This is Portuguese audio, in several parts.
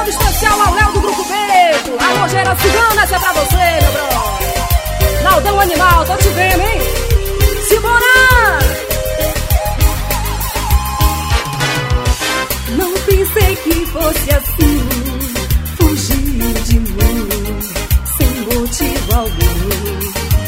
todo especial ao Léo do Grupo Beijo. A Nojeira Cigana, essa é pra você, meu brother. Naldão Animal, tô te vendo, hein? Simbora! Não pensei que fosse assim, fugir de mim sem motivo algum.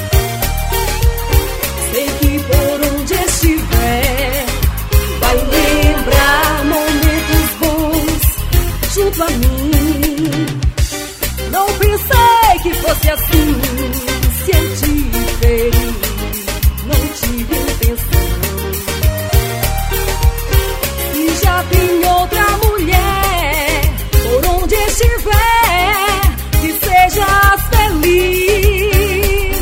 Sei que por onde estiver vai lembrar momentos bons junto a mim. Não pensei que fosse assim, se eu te feri, não tive intenção. Se já tem outra mulher, por onde estiver, que sejas feliz.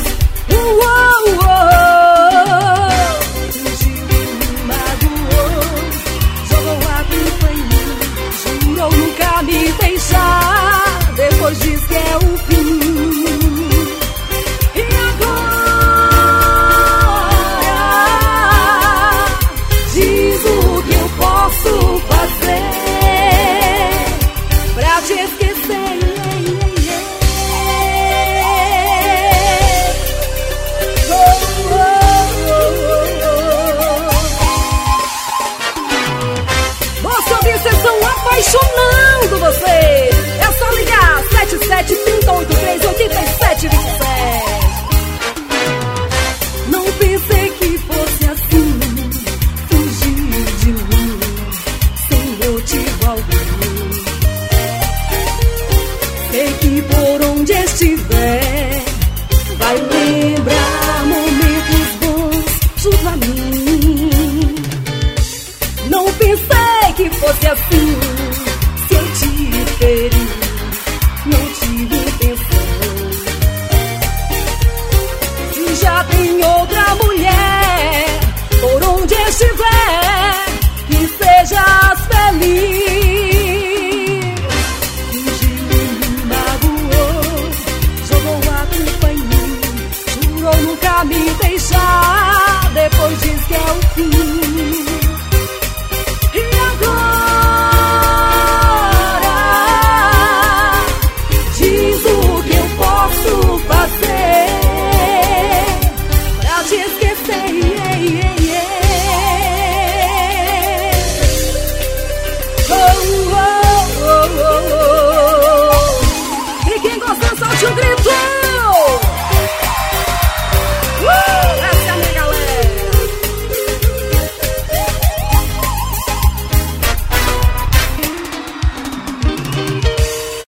Fingiu e me magoou, jogou a culpa em mim, jurou nunca me deixar, depois diz que é o fim. E agora diz o que eu posso fazer pra te esquecer. Você ouvir, vocês estão apaixonando você. É só ligar 77-3083-8727. Não pensei que fosse assim, fugir de mim sem motivo algum. Sei que por onde estiver vai lembrar momentos bons junto a mim. Não pensei que fosse assim,